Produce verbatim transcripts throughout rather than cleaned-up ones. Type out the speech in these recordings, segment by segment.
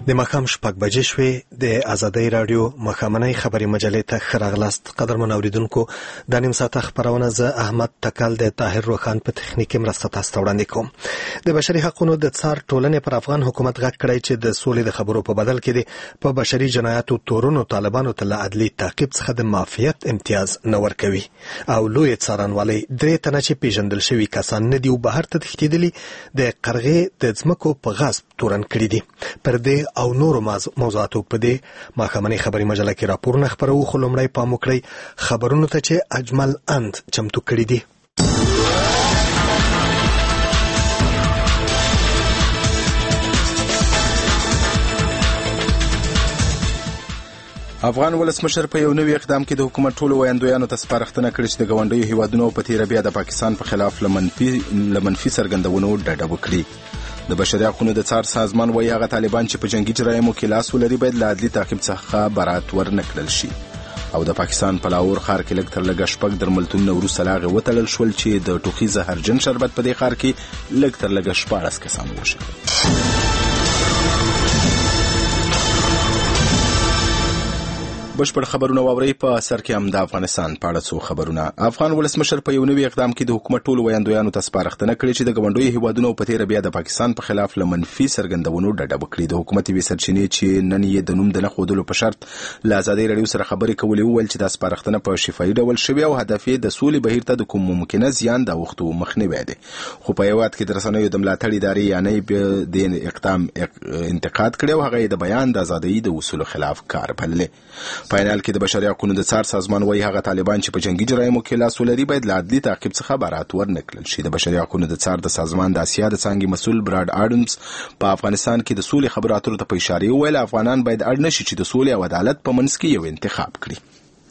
د ماښام شپږ بجې شوې. د ازادۍ راډیو ماښامنۍ خبري مجلې ته ښه راغلاست. قدرمنو اورېدونکو، دا نیم ساعته خپرونه زه احمد تکل د طاهر روخان په تخنیکي مرسته تاسو ته وړاندې کوم. د بشري حقوقو د څار ټولنې پر افغان حکومت غږ کړی چې د سولې د خبرو په بدل کې د په بشري جنایاتو تورونو طالبانو ته له عدلي تعقیب څخه د معافیت امتیاز نه ورکوي او لوی څارنوالۍ درې تنه چې پیژندل شوي کسان نه دي او بهر ته تښتېدلي د قرغې د ځمکو په غصب تورن کړي دي. پر دې او نورو موضوعاتو په دې ماښامنۍ خبري مجله کې راپورونه خپرو، خو لومړی پام وکړئ خبرونو ته چې اجمل اند چمتو کړي دي. افغان ولسمشر په یو نوي اقدام کې د حکومت ټولو ویاندویانو ته سپارښتنه کړې چې د ګاونډیو هیوادونو په تیره بیا د پاکستان په خلاف لمنفي لمنفي څرګندونو ډډه وکړي. د بشري حقوقو د څار سازمان وايي هغه طالبان چې په جنگي جرایمو کې لاس ولري باید له عدلي تعقیب څخه برات ورنکړل شي. او د پاکستان په لاهور ښار کې لږ تر لږه شپږ درملتونونه وروسته له هغې وتړل شول چې د ټوخي زهرجن شربت په دې ښار کې لږ تر لږه شپاړس کسان ووژل. بشپړ خبرونه واورئ. په سر کې هم د افغانستان په اړه څو خبرونه. افغان ولسمشر په یو نوي اقدام کې د حکومت ټولو ویاندویانو ته سپارښتنه کړې چې د ګاونډیو هیوادونو په تیره بیا د پاکستان په خلاف له منفي څرګندونو ډډه وکړي. د حکومت یوې سرچینې چې نن یې د نوم د نه ښودلو په شرط له ازادۍ راډیو سره خبرې کولې وویل چې دا سپارښتنه په شفاهي ډول شوې او هدف یې د سولې بهیر ته د کوم ممکنه زیان د اوښتو مخنیوی دی. خو په هېواد کې د رسنیو د ملاتړ ادارې یعنې د اقدام انتقاد کړی او هغه یې د بیان د ازادۍ د اصولو خلاف کار بللی. په عین حال کې د بشري حقوقو د څار سازمان وايي هغه طالبان چې په جنگي جرایمو کې لاس ولري باید له عدلي تعقیب څخه برات ورنکړل شي. د بشري حقوقو د څار د سازمان د اسیا د څانګې مسؤل براډ اډمز په افغانستان کې د سولې خبرو اترو ته په اشاره وویل افغانان باید اړ نشي چې د سولې او عدالت په منځ کې یو انتخاب کړي.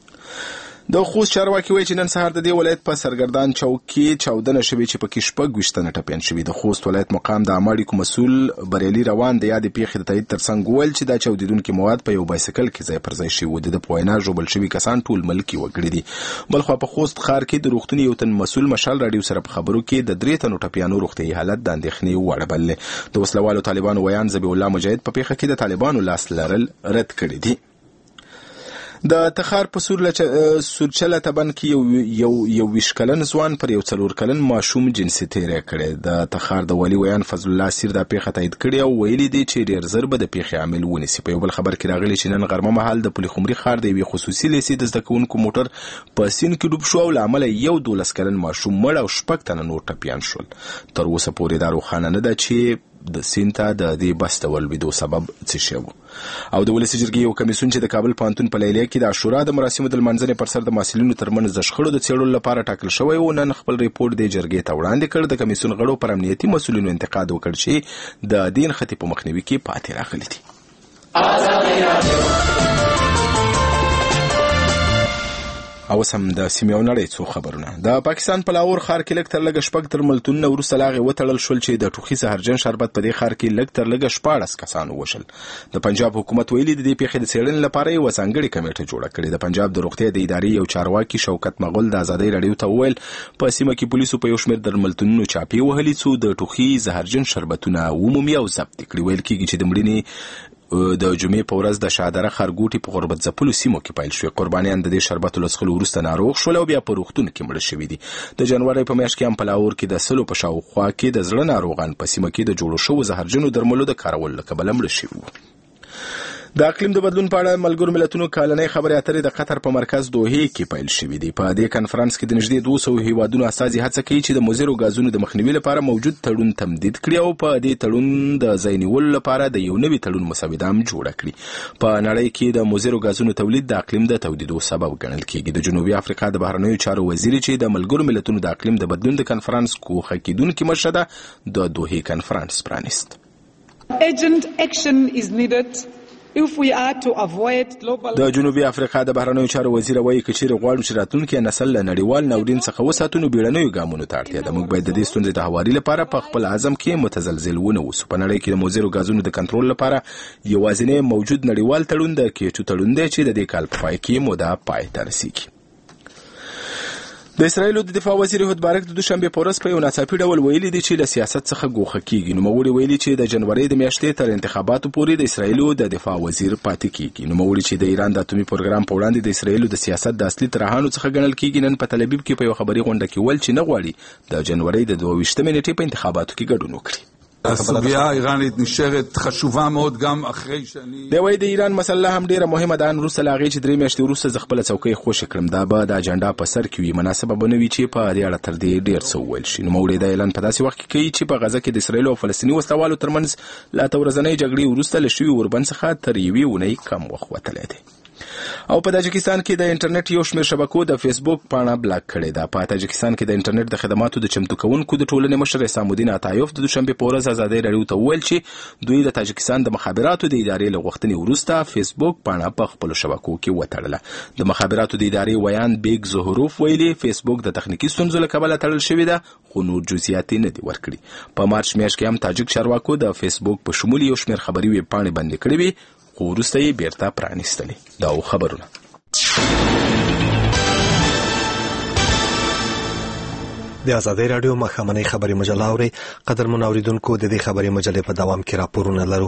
د خوست چارواکي وایي چې نن سهار د دې ولایت په سرګردان چوک کې چاودنه شوې چې پکې شپږ ویشت تنه ټپیان شوي. د خوست ولایت مقام د عامه اړیکو مسؤل بریالي روان د یادې پیښې د تایید ترڅنګ وویل چې دا چاودېدونکي مواد په یو بایسکل کې ځای پر ځای شوي وو. د په وینا ژوبل شوي کسان ټول ملکي وګړي دي. بلخوا په خوست ښار کې د روغتون یو تن مسؤل مشال راډیو سره په خبرو کې د درې تنو ټپیانو روغتیایي حالت د اندېښنې وړ بللی. د وسلوالو طالبانو ویان ذبیح الله مجاهد په پیښه کې د طالبانو لاس لرل رد کړي دي. د تخار په سورچله تبن کې یو یو یو ویشت کلن ځوان پر یو څلور کلن ماشوم جنسي تېری کړی. د تخار د والي ویان فضل الله سیر دا پیښه تایید کړې او ویلي دي چې ډېر ژر به د پیښې عامل ونیسي. په یو بل خبر کې راغلی چې نن غرمه مهال د پلخمري ښار د یوې خصوصي لیسې د زده کوونکو موټر په سیند کې ډوب شو او له امله یو دولس کلن ماشوم مړ او شپږ تنه نور ټپیان شول. تر اوسه پورې دا روښانه نه ده چې د سیند ته د دې بس د ولوېدو سبب څه شی و. او د ولسي جرګې یو کمیسیون چې د کابل پوهنتون په لیلیه کې د عاشورا د مراسمو د لمانځنې پر سر د محصلینو ترمنځ د شخړو د څېړلو لپاره ټاکل شوی و نن خپل ریپورټ د جرګې ته وړاندې کړ. د کمیسیون غړو پر امنیتي مسؤلینو انتقاد وکړ چې د دې نښتې په مخنیوي کې پاتې راغلي دي. او سم د سیمې او نړۍ څو خبرونه. د پاکستان په لاهور ښار کې لږ تر لږه شپږ درملتونونه وروسته له هغې وتړل شول چې د ټوخي زهرجن شربت په دې ښار کې لږ تر لږه شپاړس کسان ووژل. د پنجاب حکومت ویلي د دې پیښې د څېړنې لپاره یوه ځانګړې کمیټه جوړه کړې. د پنجاب د روغتیا د ادارې یو چارواکي شوکت مغل د ازادۍ راډیو ته وویل په سیمه کې پولیسو په یو شمېر درملتونونو چاپې وهلي څو د ټوخي زهرجن شربتونه ومومي او ضبط کړي. ویل کېږي چې د مړینې د جمعې په ورځ د شادره خرګوټي په غربت ځپلو سیمو کې پیل شوې. قربانیان د دې شربتو له څښلو وروسته ناروغ شول او بیا په روغتون کې مړه شوي دي. د جنورۍ په میاشت کې هم په لاهور کې د سلو په شاوخوا کې د زړه ناروغان په سیمه کې د جوړو شوو زهرجنو درملو د کارولو له کبله مړه شوي وو. د اقلیم د بدلون په اړه ملګرو ملتونو کالنۍ خبرې اترې د قطر په مرکز دوحې کې پیل شوي دي. په دې کنفرانس کې د نږدې دوه سوو هیوادونو استازي هڅه کوي چې د مضرو غازونو د مخنیوي لپاره موجود تړون تمدید کړي او په دې تړون د ځای نیولو لپاره د یو نوي تړون مسوده هم جوړه کړي. په نړۍ کې د مضرو غازونو تولید د اقلیم د تودیدو سبب ګڼل کېږي. د جنوبي افریقا د بهرنیو چارو وزیر چې د ملګرو ملتونو د اقلیم د بدلون د کنفرانس کوخه کیدونکې مشره ده د دوحې کنفرانس پرانیست. Urgent action is needed if we are to avoid global. د جنوبي افریقا د بهرنیو چارو وزیر وایي که چیرې غواړو چې راتلونکي نسل له نړیوال ناورین څخه وساتو نو بیړنیو ګامونو ته اړتیا ده. موږ باید د دې ستونزې د هواري لپاره په خپل عزم کې متزلزل ونه اوسو. په نړۍ کې د مضرو غازونو د کنټرول لپاره یوازینی موجود نړیوال تړون د کیټو تړون دی چې د دې کال په پای کې موده پای ته رسیږي. د اسرایل د دفاع وزیر هود بارک د دوشنبه په ورځ په یو ناڅاپي ډول ویلي دی چې له سیاست څخه ګوښه کیږي. نوموړي ویلي چې د جنوري د میاشتې تر انتخاباتو پورې د اسرایل د دفاع وزیر پاتې کیږي. نوموړي چې د ایران د اتومي پروګرام په وړاندې د اسرایل د سیاست د اصلي طرحانو څخه ګڼل کیږي، نن په تل ابیب کې په یو خبري غونډه کې ول چې نه غواړي د جنوري د دوه ویشتمې نیټې په انتخاباتو کې ګډون وکړي. הסוגיה האיראנית נשארת חשובה מאוד גם אחרי שאני د وای د ایران مسله هم ډیره مهمه ده. ان روسه لاغي چې درې میاشتې وروسته ز خپل څوکۍ خوشی کړم دا به د اجنډا په سر کې وي. مناسبه بنوي چې په دې اړه تر دې ډیر څه ویل شي. نو مولوی د اعلان په داسې وخت کې کوي چې په غزه کې د اسرایل او فلسطیني وسلوالو ترمنځ لا تورزنۍ جګړې وروسته لشي وربند څخه تر یوې ونې کم وخت وتلی دی. او په تاجکستان کې د انټرنیټ یو شمېر شبکو د فیسبوک پاڼه بلاک کړې ده. په تاجکستان کې د انټرنیټ د خدماتو د چمتو کوونکو د ټولنې مشر حسام الدین عطایوف د دوشنبه په ورځ ازادي راډیو ته وویل چې دوی د تاجکستان د مخابراتو د ادارې له غوښتنې وروسته فیسبوک پاڼه په خپل شبکو کې وتړله. د مخابراتو د ادارې ویان بیگ زهروف ویلي فیسبوک د تخنیکی ستونزو له کبله تړل شوی ده، خو نور جزئیات نه دي ورکړي. په مارچ میاشت کې هم تاجک چارواکو د فیسبوک په شمول یو شمېر خبري ویب پاڼې بندې کړې وي، خو وروسته یې بیرته پرانیستلې. دا خبرونه د ازادي راډیو مخامنۍ خبري مجله اوري. قدرمن اوریدونکو د دې خبري مجلې په دوام کې راپورونه لرو.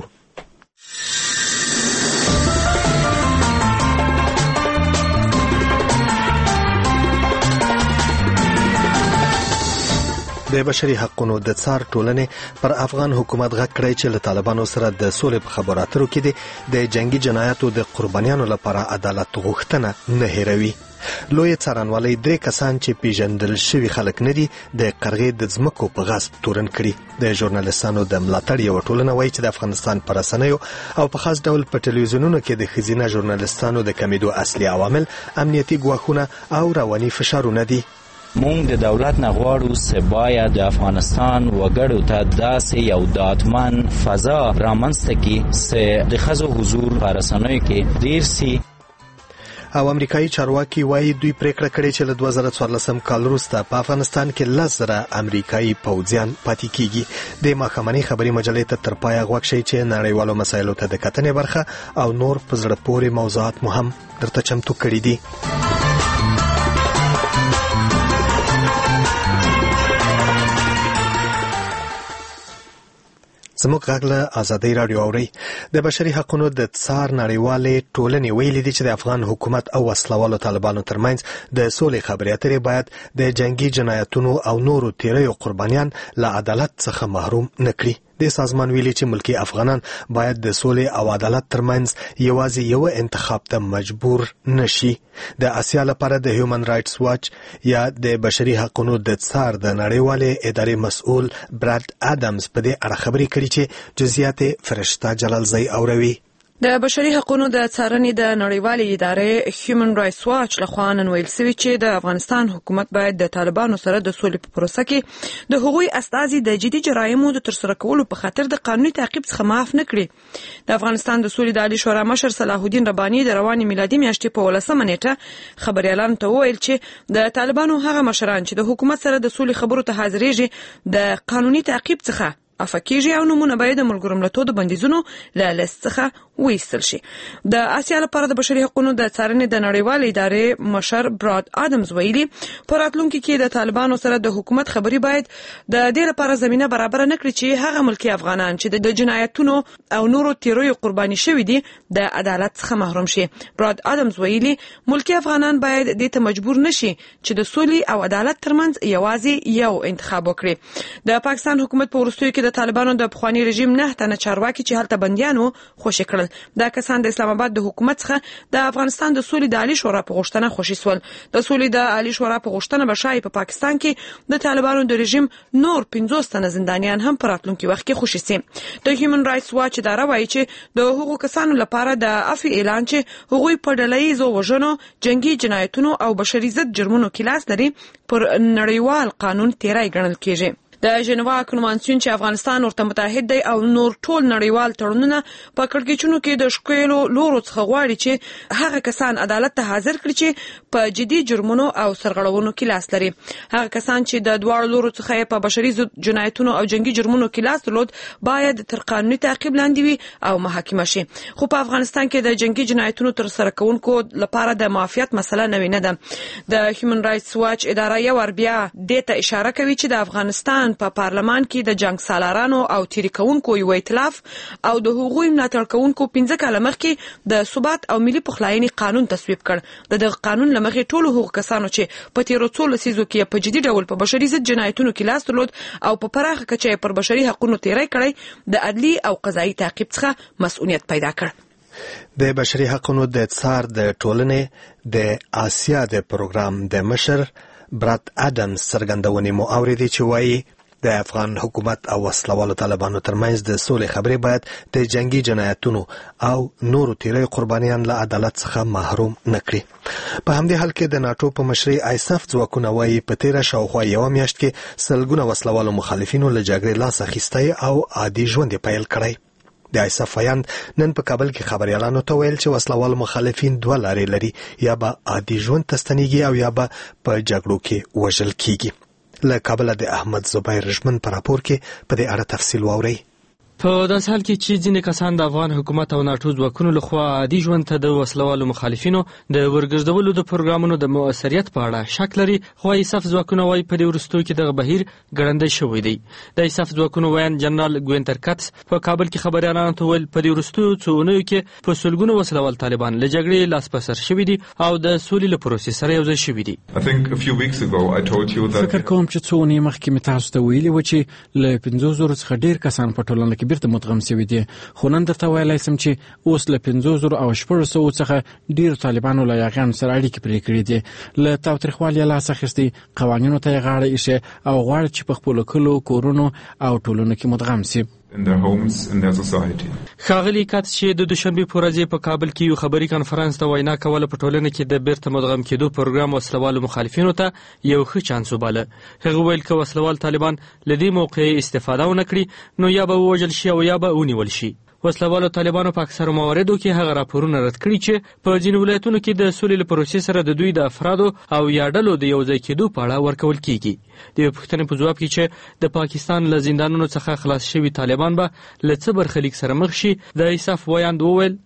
د بشري حقوقو د څار ټولنې پر افغان حکومت غږ کړی چې له طالبانو سره د سولې په خبرو اترو کې د جنگي جنایاتو د قربانیانو لپاره عدالت غوښتنه نه هېروي. لوی څارنوالۍ درې کسان چې پیژندل شوي خلک نه دي د قرغې د ځمکو په غصب تورن کړي. د ژورنالستانو د ملاتړ یو ټولنه وایي چې د افغانستان پر رسنیو او په خاص ډول په ټلویزیونونو کې د ښځینه ژورنالستانو د کمیدو اصلي عوامل امنیتي ګواښونه او رواني فشارونه دي. مونږ د دولت نه غواړو چې باید د افغانستان وګړو ته داسې یو ډاډمن فضا رامنځته کړي چې د ښځو حضور په رسنیو کې ډیر سي. او امریکایي چارواکي وایي دوی پریکړه کړې چې له دوه زره څوارلسم کال وروسته په افغانستان کې لس زره امریکایي پوځیان پاتې کیږي. د مخامنۍ خبري مجلې ته تر پایه غوږ شئ چې نړیوالو مسایلو ته د کتنې برخه او نور په زړه پورې موضوعات مو هم درته چمتو کړي دي. زموږ غږ له ازادي راډیو اوري. د بشري حقوقو د څار نړیوالې ټولنې ویلي دي چې د افغان حکومت او وسلوالو طالبانو ترمنځ د سولې خبرې اترې باید د جنگي جنایتونو او نورو تیریو قربانیان له عدالت څخه محروم نکړي. د سازمان ویلي چې ملکی افغانان باید د سولې او عدالت ترمنځ یوازې یو انتخاب ته مجبور نشي. د اسیا لپاره د هیومن رائټس واچ یا د بشري حقوقو د څار د نړیوالې ادارې مسؤل براد ادمز په دې اړه خبرې کړې چې جزئیات فرشته جلالزی اوروي. د بشري حقوقو د څارنې د نړیوالې ادارې هیومن رائټس واچ لخوا نن ویل شوی چې د افغانستان حکومت باید د طالبانو سره د سولې په پروسه کې د هغوی استازي د جدي جرایمو د ترسره کولو په خاطر د قانوني تعقیب څخه معاف نه کړي. د افغانستان د سولې د عالی شورا مشر صلاح الدین رباني د رواني میلادي میاشتې په ولسمه نیټه خبريالانو ته وویل چې د طالبانو هغه مشران چې د حکومت سره د سولې خبرو ته حاضرېږي د قانوني تعقیب څخه افکیږي او نمونه باید د ملګرو ملتونو د بندیزونو له لیست څخه وایستل شي. د اسیا لپاره د بشري حقوقو د څارنې د نړیوالې ادارې مشر براد ادمز ویلي په راتلونکي کې د طالبانو سره د حکومت خبري باید د دې لپاره زمينه برابر نه کړي چې هغه ملکی افغانان چې د جنایتونو او نورو تیروي قرباني شوي دي د عدالت څخه محروم شي. براد ادمز ویلي ملکی افغانان باید دې ته مجبور نشي چې د سولې او عدالت ترمنځ یوازې یو انتخاب وکړي. د پاکستان حکومت په ورستیو کې د طالبانو د پخوانی رژیم نه تنه چارواکي چې هلته بنديانو خوشی کړل. دا کسان د اسلام آباد د حکومت څخه د افغانستان د سولې د عالی شورا په غوښتنه خوشی سول. د سولې د عالی شورا په غوښتنه بشای په پاکستان کې د طالبانو د رژیم نور پنځوس تنه زندانیان هم په راتلونکي وخت کې خوشی سي. د هیومن رائټس واچ دا راوایي چې د حقوقو کسانو لپاره د عفو اعلان چې هغوی په ډلهییزو وژنو، جنگي جنایتونو او بشري ضد جرمونو کې لاس لري پر نړیوال قانون تیرای ګڼل کیږي. د د ژنوا کنوانسیون چې افغانستان ورته متحد دی او نور ټول نړیوال تړونونه په کړکېچونو کې د ښکېلو لورو څخه غواړي چې هغه کسان عدالت ته حاضر کړي چې په جدي جرمونو او سرغړونو کې لاس لري. هغه کسان چې د دواړو لورو څخه په بشري جنایتونو او جنگي جرمونو کې لاس درلود باید تر قانوني تعقیب لاندې وي او محاکمه شي. خو په افغانستان کې د جنگي جنایتونو تر سره کوونکو لپاره د معافیت مسله نوې نه ده. د هیومن رائټس واچ اداره یو ور بیا دې ته اشاره کوي چې د افغانستان په پا پارلمان کې د جنگ سالارانو او تیری کوونکو یو ائتلاف او د حقوقي ملاتړ کوونکو پنځه کاله مخکې د ثبات او ملي پخلاینې قانون تصویب کړ. د دغه قانون لمخې ټول حقوق کسانو چې په تیرو څو لسیزو کې په جدي ډول په بشري ضد جنایتونو کې لاس درلود او په پراخه کچه پر بشري حقوقو تیری کړی د عدلي او قضایي تعقیب څخه مسؤلیت پیدا کړ. د بشري حقوقو د څار د ټولنې د آسیا د پروګرام د مشر برات ادمز څرګندونې مو اوریدي چې وایي د افغان حکومت او وسلوالو طالبانو ترمنځ د سولې خبرې باید د جنگي جنایتونو او نورو تیری قربانیان له عدالت څخه محروم نکړي. په همدې حال کې د ناتو په مشرۍ آیساف ځواکونه وایي په تیره شاوخوا یوه میاشت کې سلګونه وسلوالو مخالفینو له جګړې لاس اخیستی او عادي ژوند یې پیل کړی. د آیساف ویاند نن په کابل کې خبريالانو ته ویل چې وسلوال مخالفین دوه لارې لري، یا به عادي ژوند ته ستنېږي او یا به په جګړو کې وژل کیږي. له کابل د احمد زبیر رجمن پر راپور کې په دې اړه تفصیل واورئ. په داسې حال کې چې ځینې کسان د افغان حکومت او ناټو ځواکونو لخوا عادي ژوند ته د وسلوالو مخالفینو د ورګرځولو د پروګرامونو د مؤثریت په اړه شک لري، خو ایساف ځواکونه وايي په دې وروستیو کې دغه بهیر ګړندی شوی دی. د ایساف ځواکونو ویان جنرال ګوینتر کټس په کابل کې خبريالانو ته ویل په دې وروستیو څو اونیو کې په سلګونو وسلوال طالبان له جګړې لاس په سر شوي دي او د سولې له پروسې سره یوځای شوي دي. فکر کوم چې څو اونۍ مخکې مې تاسو ته ویلي و چې له پنځو زرو څخه ډېر کسان په ټولنه کې بیرته مدغم شوي دي، خو نن درته ویلی سم چې اوس له پنځو زرو او شپږو سوو څخه ډېرو طالبانو له یاغیانو سره اړیکې پرې کړي دي. له تاوتریخوالي یې لاس اخیستی، قوانینو ته یې غاړه ایښې او غواړي چې په خپلو کلو، کورونو او ټولنو کې مدغم شي. in their homes, in their society. ښاغلي کاتس چې د دوشنبې په ورځ په کابل کې یو خبري کانفرنس ته وینا کوله په ټولنه کې د بیرته مدغم کېدو پروګرام وسلوالو مخالفینو ته یو ښه چانس وباله. هغه ویل که وسلوال طالبان له دې موقع استفاده ونه کړي نو یا به ووژل شي او یا به ونیول شي. وسلوالو طالبانو په اکثرو مواردو کې هغه راپورونه رد کړي چې په ځینو ولایتونو کې د سولې له پروسې سره د دوی د افرادو او یا ډلو د یوځای کېدو په اړه ورکول کیږي. د یوې پوښتنې په ځواب کې چې د پاکستان له زندانونو څخه خلاص شوي طالبان به له څه برخلیک سره مخ شي، د ایساف ویاند وویل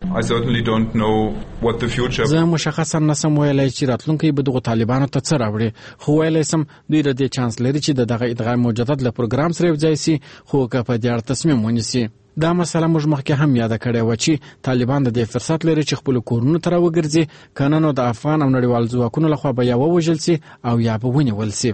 زه مشخصا نسم ویلی چې راتلونکی به دغو طالبانو ته څه راوړي، خو ویلی سم دوی له دې چانس لري چې د دغه ادغام مجدد له پروګرام سره یوځای سي، خو که په دې اړه تصمیم ونیسي. دا مسله موږ مخکې هم یاده کړې وه چې طالبان د دې فرصت لري چې خپلو کورونو ته راوګرځي، که نه نو د افغان او نړیوال ځواکونو لخوا به یا ووژل سي او یا به ونیول سي.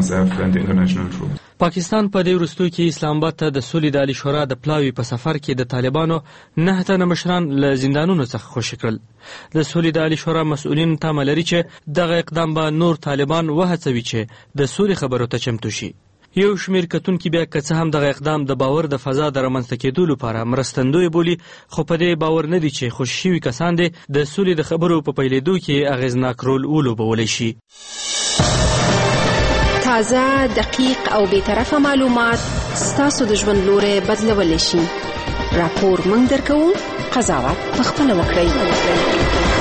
پاکستان په دې وروستیو کې اسلام آباد ته د سولې د عالي شورا د پلاوي په سفر کې د طالبانو نهه تنه مشران له زندانونو څخه خوشي کړل. د سولې د عالي شورا مسؤلین تمه لري چې دغه اقدام به نور طالبان وهڅوي چې د سولې خبرو ته چمتو شي. یو شمیر کتونکي بیا که څه هم دغه اقدام د باور د فضا د رامنځته کېدو لپاره مرستندوی بولي، خو په دې باور نه دي چې خوشي شوي کسان دې د سولې د خبرو په پیلېدو کې اغېزناک رول ولوبولی شي. تازه، دقیق او بیطرفه معلومات ستاسو د ژوند لوری بدلولی شي. راپور موږ درکوو، قضاوت پخپله وکړئ.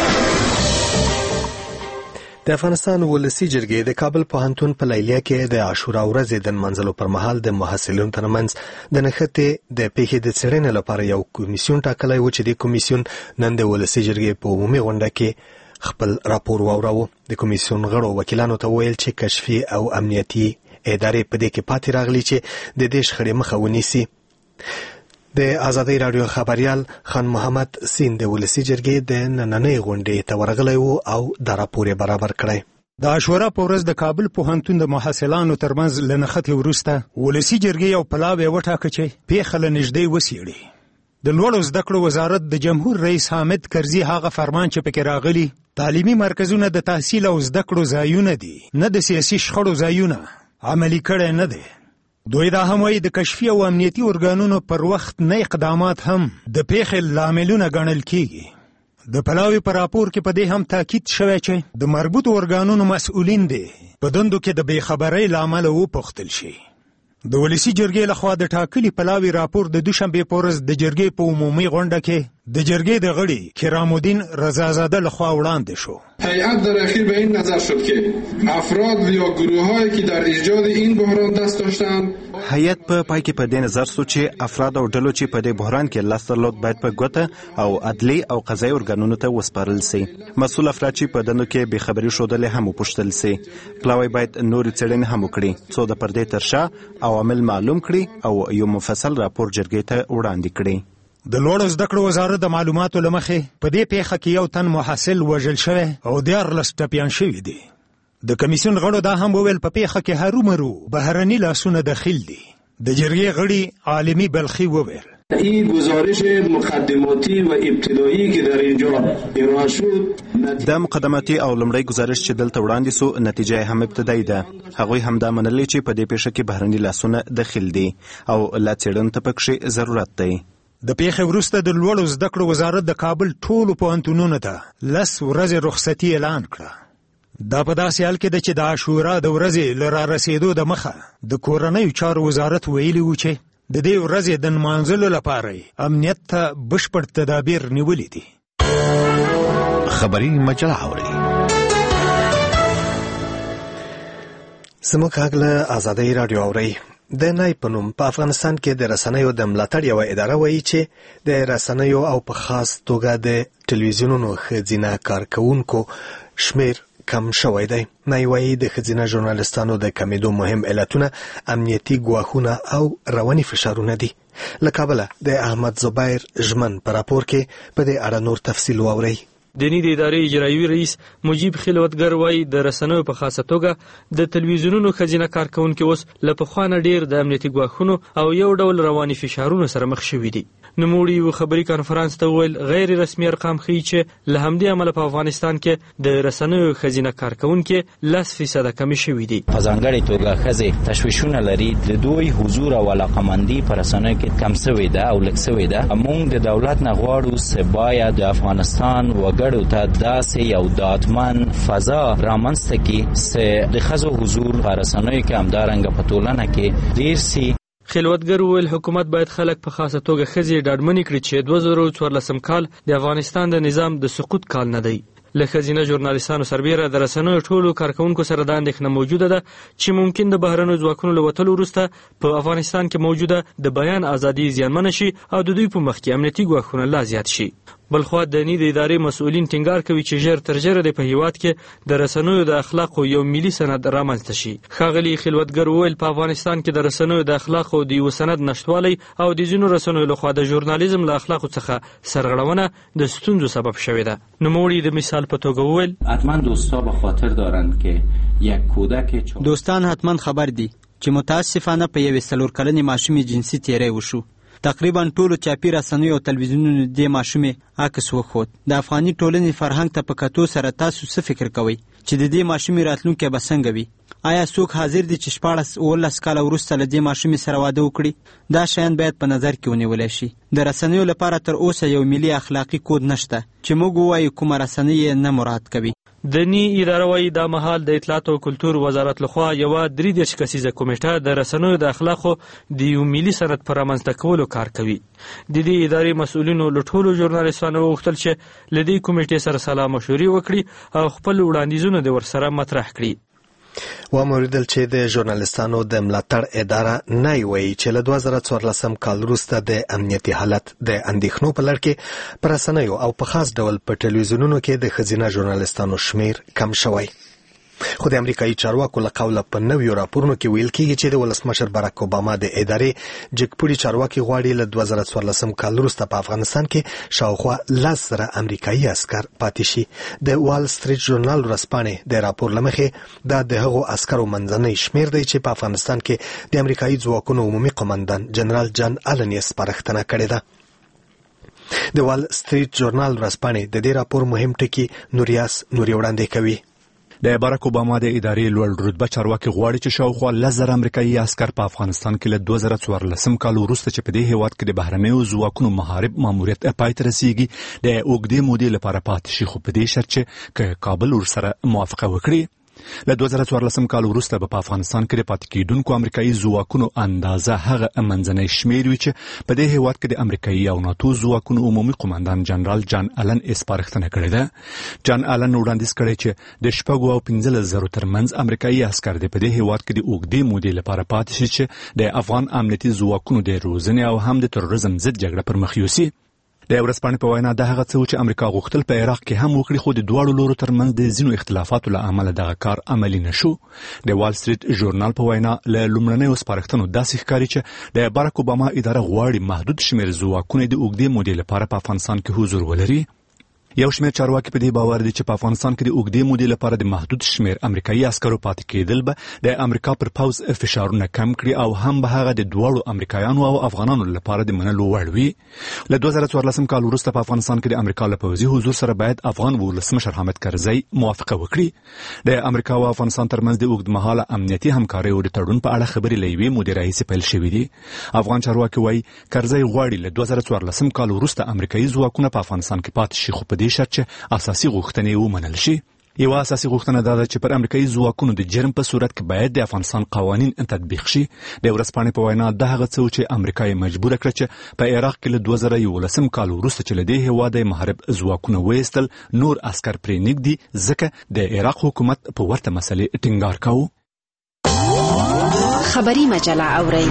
د افغانستان ولسی جرګې د کابل پوهنتون په لیلیه کې د عاشورا ورځې د نمانځلو پر مهال د محصلینو ترمنځ د نښتې د پیښې د څېړنې لپاره یو کمیسیون ټاکلی و چې د کمیسیون نن د ولسی جرګې په عمومي غونډه کې خپل راپور واوراوه. د کمیسیون غړو وکیلانو ته ویل چې کشفي او امنیتي ادارې په دې کې پاتې راغلي چې د دې شخړې مخه ونیسي. د آزادۍ راډیو خبريال خان محمد سین د ولسی جرګې د نننۍ غونډې ته ورغلی و او دا راپور یې برابر کړی. د عاشورا په ورځ د کابل پوهنتون د محصلانو ترمنځ له نښتې وروسته ولسی جرګې یو پلاوی وټاکه چې پیښه له نږدې وڅېړي. د لوړو زده کړو وزارت د جمهور رئیس حامد کرزي هغه فرمان چې پکې راغلی تعلیمي مرکزونه د تحصیل او زده کړو ځایونه دي، نه د سیاسي شخړو ځایونه، عملي کړی نه دی. دوی دا هم وایي د کشفي او امنیتي ارګانونو پر وخت نه اقدامات هم د پیښې لاملونه ګڼل کیږي. د پلاوي په راپور کې په دې هم تاکید شوی چې د مربوطو ارګانونو مسؤلین دي په دندو کې د بې خبرۍ له امله وپوښتل شي. د ولسی جرګې لخوا د ټاکلي پلاوي راپور د دوشنبه په ورځ د جرګې په عمومي غونډه کې د جرګې د غړي کرامالدین رضازاده لخوا وړاندې شو. هیئت در اخیر به این نظر شد که افراد یا گروه‌هایی که در ایجاد این بحران دست داشتند. هیئت په پای کې په دې نظر شو چې افراد او ډلو چې په دې بحران کې لاس درلود باید په ګوته او عدلي او قضایي ارګانونو ته وسپارل سي. مسؤل افراد چې په دندو کې بې خبري ښودلې هم وپوښتل سي. پلاوی باید نورې څېړنې هم وکړي څو د پردې تر شا عوامل معلوم کړي او یو مفصل راپور جرګې ته وړاندې کړي. د لوړو زده کړو وزارت د معلوماتو له مخې په دې پیښه کې یو تن محصل وژل شوی او دیارلس ټپیان شوي دي. د کمیسیون غړو دا هم وویل په پیښه کې هرومرو بهرني لاسونه دخیل دي. د جرګې غړي عالمي بلخی وویل این گزارش مقدماتی و ابتدایی که در اینجا ارائه شد دا مقدماتي او لمړی گزارش چې دلته وړاندې سو نتیجه هم ابتدایي ده. هغوی هم دا منلې چې په دې پیښه کې بهرني لاسونه دخیل دي او لا څېړنو ته پکښې ضرورت دی. د پیښې وروسته د لوړو زده کړو وزارت د کابل ټولو پوهنتونونو ته لس ورځې رخصتي اعلان کړه. دا په داسې حال کې ده چې د عاشورا د ورځې له رارسېدو د مخه د کورنیو چارو وزارت ویلي و چې د دې ورځې د نمانځلو لپاره امنیت ته بشپړ تدابیر نیولي دي. خبري مجله اوري زموږ غږ له ازادۍ راډیو اورئ. د نای په نوم په افغانستان کې د رسنیو د ملاتړ یوه اداره وایي چې د رسنیو او په خاص توګه د ټلویزیونونو ښځینه کارکوونکو شمیر کم شوی دی. نای وایي د ښځینه ژورنالستانو د کمیدو مهم علتونه امنیتي ګواښونه او رواني فشارونه دي. له کابله د احمد زبیر ژمن په راپور کې په دې اړه نور تفصیل واورئ. دینی د ادارې اجرایوي رئیس مجیب خلوتګر وایي د رسنیو په خاصه توګه د تلویزیونونو ښځینه کارکوونکي اوس له پخوا نه ډېر د امنیتي ګواښونو او یو ډول رواني فشارونو سره مخ شوي دي. نوموړي یو خبري کانفرانس ته وویل غیر رسمي ارقام ښیي چې له همدې امله په افغانستان کې د رسنیو ښځینه کارکوونکي لس فیصده کمې شوي دي. په ځانګړې توګه ښځې تشویشونه لري. د دوی حضور او علاقمندي په رسنیو کې کم سوې ده او لږ سوې ده. موږ د دولت نه غواړو چې باید د افغانستان وګړو ته داسې یو ډاډمن فضا رامنځته کړي چې د ښځو حضور په رسنیو کې همدارنګه په ټولنه کې ډېر سي. خلوتګر وویل حکومت باید خلک په خاصه توګه ښځې ډاډمنې کړي چې دوه زره څوارلسم کال د افغانستان د نظام د سقوط کال نه دی. له ښځینه ژورنالستانو سربیره د رسنیو ټولو کارکوونکو سره دا اندېښنه موجوده ده چې ممکن د بهرنیو ځواکونو له وتلو وروسته په افغانستان کې موجوده د بیان ازادي زیانمنه شي او د دوی په مخ کې امنیتي ګواښونه لا زیات شي. بلخوا د نی د ادارې مسؤلین ټینګار کوي چې ژر تر ژره د په هیواد کې د رسنیو د اخلاقو یو ملي سند رامنځته شي. ښاغلي خلوتګر وویل په افغانستان کې د رسنیو د اخلاقو د یو سند نشتوالی او د ځینو رسنیو لخوا د ژورنالیزم له اخلاقو څخه سرغړونه د ستونزو سبب شوې ده. نوموړي د مثال په توګه وویل حتما دوستا به خاطر دارند که یک کودک دوستان حتما خبر دي چې متاسفانه په یوې څلور کلنې ماشومې جنسي تیری وشو. تقریبا ټولو چاپی رسنیو او تلویزیونونو دې ماشومې عکس وښود. د افغاني ټولنې فرهنګ ته په کتو سره تاسو څه فکر کوئ چې د دې ماشومې راتلونکی به څنګه وي؟ آیا څوک حاضر دي چې شپاړس اوولس کاله وروسته له دې ماشومې سره واده وکړي؟ دا شیان باید په نظر کې ونیولی شي. د رسنیو لپاره تر اوسه یو ملي اخلاقي کود نشته چې موږ ووایو کومه رسنۍ یې نه مراد کوي. د نی اداره وایي دا مهال د اطلاعات او کلتور وزارت لخوا یوه درې دېرش کسیزه کمیټه د رسنیو د اخلاقو د یو ملي سند په رامنځته کولو کار کوي. د دې ادارې مسؤلینو له ټولو ژورنالستانو وغوښتل چې له دې کمیټې سره سلا مشورې وکړي او خپل وړاندیزونه د ورسره مطرح کړي. واوریدل چې د ژورنالستانو د ملاتړ اداره نای وایي چې له دوه زره څوارلسم کال وروسته د امنیتي حالت د اندېښنو په لړ کې په رسنیو او په خاص ډول په ټلویزیونونو کې د ښځینه ژورنالستانو شمیر کم شوی. خو د امریکایي چارواکو له قوله په نویو راپورونو کې ویل کېږي چې د ولسمشر باراک اوباما د ادارې جګپوړي چارواکي غواړي له دوه زره څوارلسم کال وروسته په افغانستان کې شاوخوا لس زره امریکایي عسکر پاتې شي. د وال سټریټ ژورنال ورځپاڼې د راپور له مخې دا د هغو عسکرو منځنی شمیر دی چې په افغانستان کې د امریکایي ځواکونو عمومي قومندان جنرال جان آلن یې سپارښتنه کړې ده. د وال سټریټ ژورنال ورځپاڼې د دې راپور مهم ټکي نوریاس نوري وړاندې کوي. د باراک اوباما د ادارې لوړ رتبه چارواکي غواړي چې شاوخوا لس زره امریکایي عسکر په افغانستان کې له دوه زره څوارلسم کال وروسته چې په دې هیواد کې د بهرنیو ځواکونو محارب ماموریت پای ته رسیږي د اوږدې مودې لپاره پاتې شي، خو په دې شرط چې که کابل ورسره موافقه وکړي. له دوه زره څوارلسم کال وروسته به په افغانستان کې د پاتې کېدونکو امریکایي ځواکونو اندازه هغه منځنی شمېر وي چې په دې هیواد کې د امریکایي او ناتو ځواکونو عمومي قوماندان جنرال جان آلن سپارښتنه کړې ده. جان آلن وړاندیز کړی چې د شپږو او پنځلس زرو ترمنځ امریکایي عسکر د په دې هیواد کې د اوږدې مودې لپاره پاتې شي چې د افغان امنیتي ځواکونو د روزنې او هم د تروریزم ضد جګړه پر مخ یوسي. د ورځپاڼې په وینا د هغه څه چې امریکا غوښتل په عراق کې هم وکړي، خو د دواړو لورو ترمنځ د ځینو اختلافاتو له امله دغه کار عملي نشو. د وال سټریټ ژورنال په وینا له لومړنیو سپارښتنو داسې ښکاري چې د باراک اوباما اداره غواړي محدود شمېر ځواکونه د اوږدې مودې لپاره په افغانستان کې حضور ولري. یو شمېر چارواکي په دې باور دي چې په افغانستان کې د اوږدې مودې لپاره د محدود شمېر امریکایي عسکرو پاتې کېدل به د امریکا پر پوځ فشارونه کم کړي او هم به هغه د دواړو امریکایانو او افغانانو لپاره د منلو وړ وي. له دوه زره څوارلسم کال وروسته په افغانستان کې د امریکا له پوځي حضور سره باید افغان ولسمشر حامد کرزی موافقه وکړي. د امریکا او افغانستان ترمنځ د اوږدمهاله امنیتي همکارۍ او د تړون په اړه خبرې له یوې مودې راهیسې پیل شوې دي. افغان چارواکي وایي کرزی غواړي له دوه زره څوارلسم کال وروسته امریکایي ځواکونه په افغانستان کې پاتې شي، خو په دې شرط چې اساسي غوښتنې ومنل شي. یوه اساسي غوښتنه دا ده چې پر امریکایي ځواکونو د جرم په صورت کې باید د افغانستان قوانین تطبیق شي. د ورځپاڼې په وینا د هغه څه چې امریکا یې مجبوره کړه چې په عراق کې له دوه زره یولسم کال وروسته چې له دې هېواده محارب ځواکونه وایستل نور عسکر پرې نږدي، ځکه د عراق حکومت په ورته مسلې ټینګار کاوه. خبري مجله اورئ.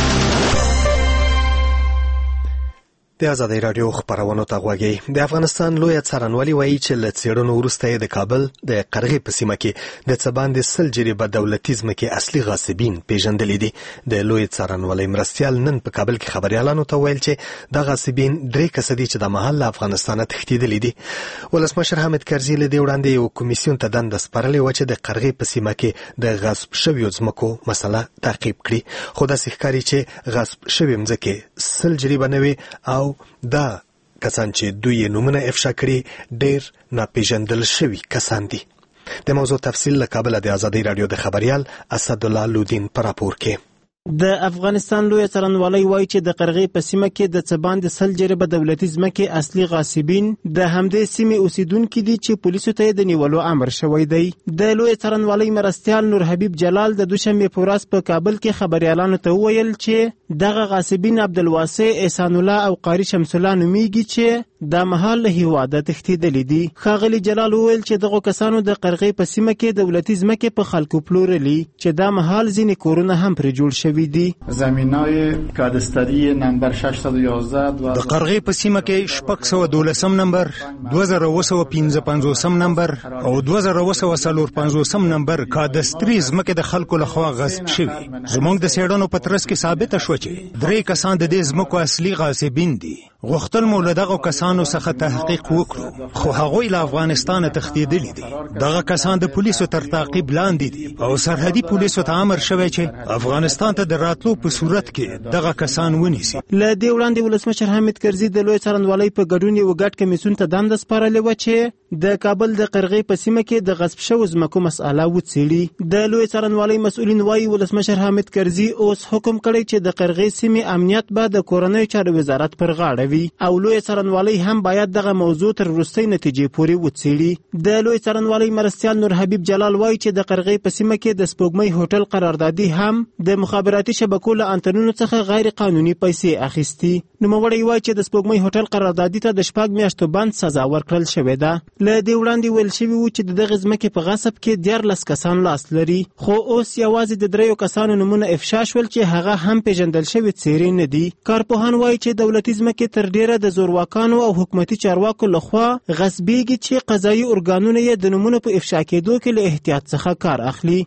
د آزادۍ راډیو خبرونو ته غوږی. د افغانستان لویه څارنوالي وایي چې له څېړنو وروسته د کابل د قرغې په سیمه کې د څه باندې سل جریبه دولتي ځمکې اصلي غاصبین پیژندلي دي. د لوی څارنوالۍ مرستیال نن په کابل کې خبریالانو ته ویل چې دا غاصبین درې کسه دي چې د مهال له افغانستانه تښتېدلي دي. ولسمشر حامد کرزي له دې وړاندې یو کمیسیون ته دنده سپارلې وه چې د قرغې په سیمه کې د غصب شویو ځمکو مسله تعقیب کړي، خو داسې ښکاري چې غصب شوې ځمکې سل جریبه نه وي او دا کسان چې دوی نومونه افشا کړي ډېر ناپېژندل شوي کسان دي. د موضوع تفصیل له کابل د آزادۍ راډیو د خبریال اسدالله لودین په راپور کې. د افغانستان لویه څارنوالۍ وایي چې د قرغې په سیمه کې د څه باندې سل جریبه دولتي ځمکې اصلي غاصبین د همدې سیمې اوسیدونکي دي چې پولیسو ته د نیولو امر شوی دی. د لویه څارنوالۍ مرستیال نور حبیب جلال د دوشنبې په ورځ په کابل کې خبریالانو ته وویل چې دغه غاصبین عبدالواسع، احسان الله او قاری شمس الله نومیږي چې دا مهال له هیواده تښتېدلي دي. ښاغلي جلال وویل چې دغو کسانو د قرغې په سیمه کې دولتي ځمکې په خلکو پلورلي چې دا مهال ځینې کورونه هم پرې جوړ شوي دي. زمینای کادستری نمبر ششصد و یازده د قرغې په سیمه کې شپږ سوه دولسم نمبر، دوه زره اوه سوه پنځه پنځوسم نمبر او دوه زره اوه سوه څلور پنځوسم نمبر کادستري ځمکې د خلکو لخوا غصب شوي. زموږ د څېړنو په ترڅ کې ثابته شوه چې درې کسان د دې ځمکو اصلي غاصبین دي. غوښتل مو له دغو کسانو څخه تحقیق وکړو، خو هغوی له افغانستانه تښتېدلي دي. دغه کسان د پولیسو تر تعقیب لاندې دي او سرحدي پولیسو ته امر شوی چې افغانستان ته د راتلو په صورت کې دغه کسان ونیسي. له دې وړاندې ولسمشر حامد کرزي د لوی څارنوالۍ په ګډون یو ګډ کمیسیون ته دنده سپارلې وه چې د کابل د قرغې په سیمه کې د غصب شوو ځمکو مسأله وڅېړي. د لوی څارنوالۍ مسؤلین وایي ولسمشر حامد کرزي اوس حکم کړی چې د قرغې سیمې امنیت به د کورنیو چارو وزارت پر غاړه وي او لوی څارنوالۍ هم باید دغه موضوع تر وروستۍ نتیجې پورې وڅېړي. د لوی څارنوالۍ مرستیال نور حبیب جلال وایي چې د قرغې په سیمه کې د سپوږمۍ هوټل قراردادي هم د مخابراتي شبکو له انتنونو څخه غیر قانوني پیسې اخیستي. نوموړی وایي چې د سپوږمۍ هوټل قراردادي ته د شپږ میاشتو بند سزا ورکړل شوې ده. له دې وړاندې ویل شوي وو چې د دغې ځمکې په غصب کې دیارلس کسان لاس لري، خو اوس یوازې د دریو کسانو نومونه افشا شول چې هغه هم پیژندل شوي څېرې نه دي. کارپوهان وایي چې دولتي ځمکې تر ډېره د زورواکانو او حکومتي چارواکو لخوا غصبېږي چې قضایي ارګانونه یې د نومونو په افشا کېدو کې له احتیاط څخه کار اخلي.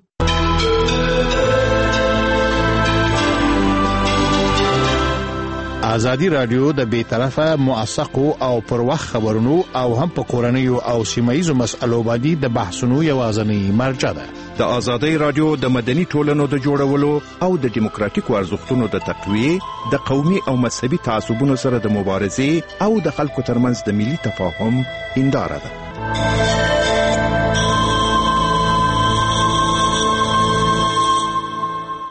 آزادی رادیو د بې طرفه موثقو او پر وخت خبرونو او هم په کورنیو او سیمایي مسألو باندې د بحثونو یوازینی مرجع ده. د آزادۍ رادیو د مدني ټولنو د جوړولو او د دیموکراتیکو ارزښتونو د تقویې، د قومي او مذهبي تعصبونو سره د مبارزې او د خلکو ترمنځ د ملي تفاهم هنداره ده.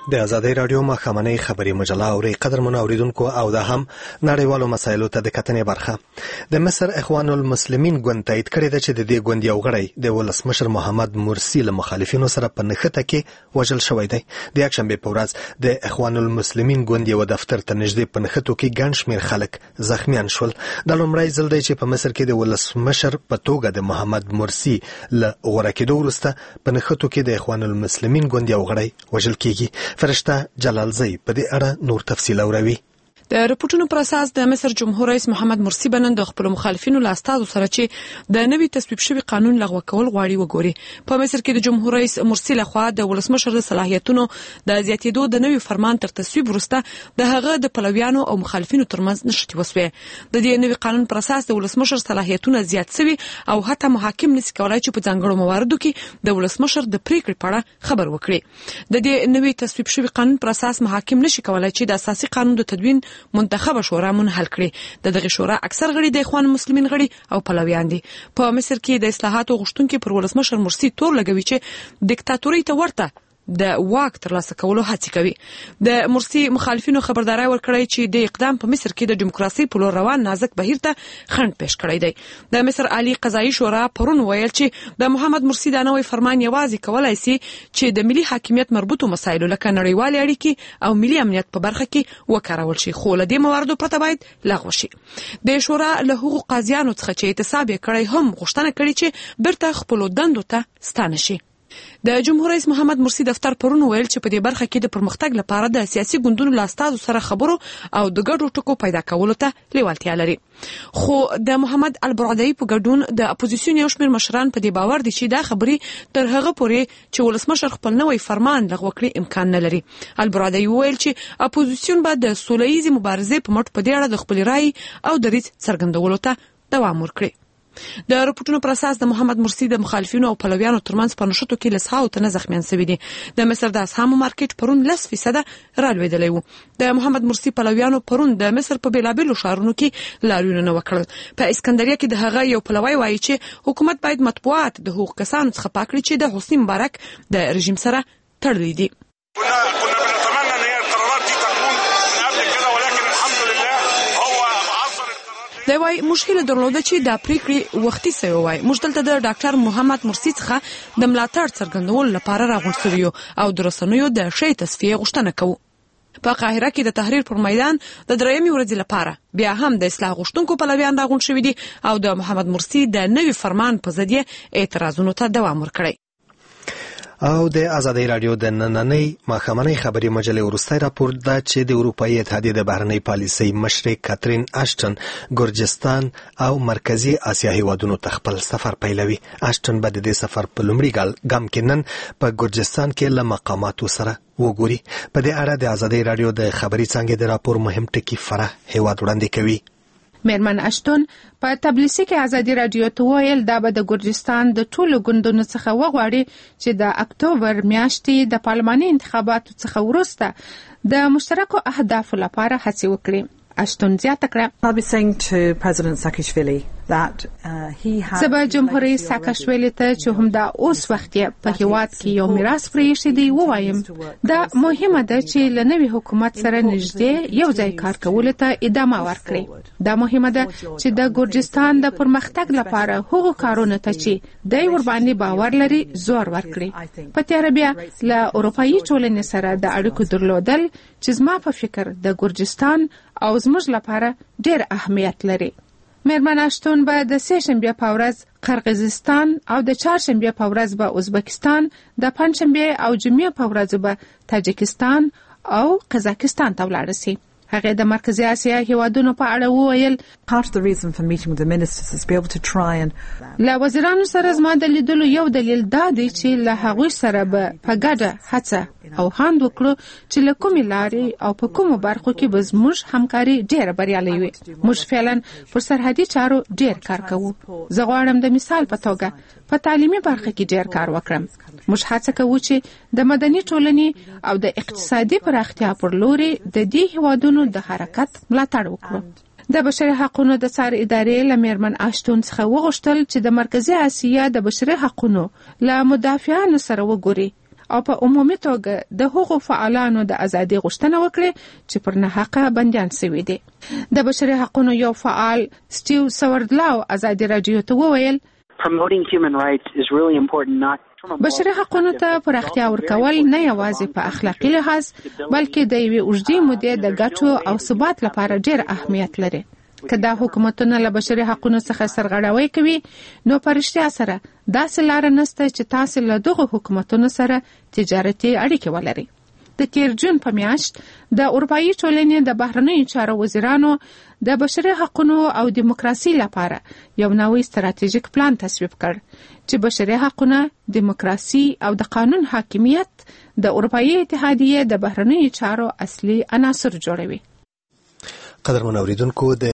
د ازادۍ رادیو مخامنۍ خبري مجله اوري قدرمن اوریدونکو او دا هم نړیوالو مسایلو ته د کتنې برخه. د مصر اخوان المسلمین ګوند تایید کړی دی چې د دې ګوند یو غړی د ولسمشر محمد مرسی له مخالفینو سره په نښته کې وژل شوی دی. د یکشنبې په ورځ د اخوان المسلمین ګوند یو دفتر ته نږدې په نښتو کې ګڼ شمېر خلک زخمیان شول. دا لومړی ځل دی چې په مصر کې د ولسمشر په توګه د محمد مرسی له غوره کېدو وروسته په نښتو کې د اخوان المسلمین ګوند یو غړی وژل کېږي. فرشته جلالزی په دې اړه نور تفصیل اوروي. د رپورټونو پر اساس د مصر جمهور رئیس محمد مرسی بنن د خپل مخالفینو له استازو سره چې د نوي تصویب شوی قانون لغوه کول غواړي وګوري. په مصر کې د جمهور رئیس مرسی لخوا د ولسمشر د صلاحیتونو د زیاتېدو د نوي فرمان تر تصویب وروسته د هغه د پلویانو او مخالفینو ترمنځ نښتې وسوې. د دې نوي قانون پر اساس د ولسمشر صلاحیتونه زیات شوي او حتی محاکم نشي کولای چې په ځانګړو مواردو کې د ولسمشر د پریکړې په اړه خبر وکړي. د دې نوي تصویب شوی قانون پر اساس محاکم نشي کولای چې د اساسي قانون د تدوین منتخب شورا منحل کړي. د دغه شورا اکثر غړي د اخوان مسلمین غړي او پلویان دي. په مصر کې د اصلاحاتو غوښتونکو پر ولسمشر مرسی تور لګوي چې دیکتاتوري ته ورته د واک ترلاسه کولو هڅه کوي. د مرسی مخالفینو خبرداري ورکړی چې د اقدام په مصر کې د دیموکراسي په لور روان نازک بهیر ته خنډ پیښ کړی دی. د مصر عالی قضایي شورا پرون ویل چې د محمد مرسی د نوې فرمان یوازې کولای شي چې د ملي حاکمیت مربوطو مسایلو لکه نړیوال اړیکې او ملي امنیت په برخه کې وکارول شي، خو له دې مواردو پرته باید لغوه شي. د شورا له هغو قاضیانو څخه چې اعتصاب یې کړی هم غوښتنه کړې چې بیرته خپلو دندو ته ستانه شي. د جمهور رئیس محمد مرسی دفتر پرون ویل چې په دې برخه کې د پرمختګ لپاره د سیاسي ګوندونو له استازو سره خبرو او د ګډو ټکو پیدا کولو ته لیوالتیا لري. خو د محمد البرعدی په ګډون د اپوزیسیون یو شمېر مشران په دې باور دي چې دا خبرې تر هغه پورې چې ولسمشر خپل نوی فرمان لغوه کړي امکان نه لري. البرعدی ویل چې اپوزیسیون به د سوله ییزې مبارزې په مټ په دې اړه د خپل رائے او دریځ څرګندولو ته دوام ورکړي. د رپورټونو پر اساس د محمد مرسی د مخالفینو او پلویانو ترمنځ په نښتو کې لسهاو تنه زخمیان شوي دي. د مصر د اسهامو مارکیټ پرون لس فیصده رالوېدلی و. د محمد مرسی پلویانو پرون د مصر په بیلابیلو ښارونو کې لاریونونه وکړل. په اسکندریه کې د هغه یو پلوی وایي چې حکومت باید مطبوعات د حقوق کسانو څخه پاک کړي چې د حسني مبارک د رژیم سره تړلي دي. دا وای مشکل درلوده چې د پریکړې وختي سوی وای. موږ دلته د ډاکټر محمد مرسی څخه د ملاتړ څرګندولو لپاره راغونډ شوو او د رسنیو د ښې تصفیې غوښتنه کوو. په قاهره کې د تحریر پر میدان د درېیمې ورځې لپاره بیا هم د اصلاح غوښتونکو پلویان راغونډ شوي دي او د محمد مرسی د نوي فرمان په ضد اعتراضونو ته دوام ورکړی. او د ازادۍ رادیو د نننۍ ماښامنۍ خبري مجلې وروستی راپور ده چې د اروپایي اتحادیې د بهرنۍ پالیسۍ مشرې کاترین اشټن ګرجستان او مرکزي اسیا هیوادونو ته خپل سفر پیلوي. اشټن به د دې سفر په لومړي ګام کې نن په ګرجستان کې له مقاماتو سره وګوري. په دې اړه د ازادۍ رادیو د خبري څانګې د راپور مهم ټکي فرح هیواد وړاندې کوي. میرمن اشتون په تبلیغي کې ازادي رادیو ته ویل دا به د ګرجستان د ټولو ګوندونو څخه وغواړي چې د اکتوبر میاشتې د پارلماني انتخاباتو څخه وروسته د مشترکو اهدافو لپاره هڅې وکړي. اشتون زیاته کړه زه به جمهور رئیس ساکاشویلی ته چې همدا اوس وخت په هیواد کې یو میراث پرېښی دی ووایم دا مهمه ده چې له نوي حکومت سره نږدې یو ځای کار کولو ته ادامه ورکړي. دا مهمه ده چې د ګرجستان د پرمختګ لپاره هغو کارونو ته چې دی ورباندې باور لري زور ورکړي. په تیاره بیا له اروپایي ټولنې سره د اړیکو درلودل چې زما په فکر د ګرجستان او زموږ لپاره ډېر اهمیت لري. میرمن اشتون به د سه شنبه په ورځ قرغیزستان او د چهارشنبه په ورځ به ازبکستان، د پنځشنبه او جمعې په ورځ به تاجکستان او قزاقستان ته ولاړ شي. هغه د مرکزي اسیا هیوادونو په اړه وویل له وزیرانو سره زما د لیدلو یو دلیل دا دی چې له هغوی سره به په ګډه هڅه او هاند وکړو چې له کومې لارې او په کومو برخو کې به زموږ همکاري ډېره بریالۍ وي. موږ فعلا پر سرحدي چارو ډېر کار کوو. زه غواړم د مثال په توګه په تعلیمي برخه کې ډېر کار وکړم. موږ هڅه کوو چې د مدني ټولنې او د اقتصادي پراختیا پر لوري د دې هیوادونو د حرکت ملاتړ وکړو. د بشري حقوقو د څار ادارې له میرمن اشتون څخه وغوښتل چې د مرکزي اسیا د بشري حقوقو له مدافعانو سره وګوري او په عمومي توګه د هغو فعالانو د ازادي غوښتنه وکړي چې پر نه حقه بندیان شوي دي. د بشري حقوقو یو فعال سټیو سوردلاو ازادي راډیو ته وویل بشري حقوقو ته پراختیا ورکول نه یوازې په اخلاقي لحاظ بلکې د یوې اوږدې مودې د ګټو او ثبات لپاره ډېر اهمیت لري. که دا حکومتونه له بشري حقوقو څخه سرغړاوی کوي نو په رښتیا سره داسې لاره نشته چې تاسو له دغه حکومتونو سره تجارتي اړیکې ولرئ. د تیر جون په میاشت د اروپایي ټولنې د بهرنیو چارو وزیرانو د بشري حقوقو او دیموکراسي لپاره یو نوی ستراتیژیک پلان تصویب کړ چې بشري حقوقو، دیموکراسي او د قانون حاکمیت د اروپایي اتحادیې د بهرنیو چارو اصلي عناصر جوړوي. قدرمن اوریدونکو د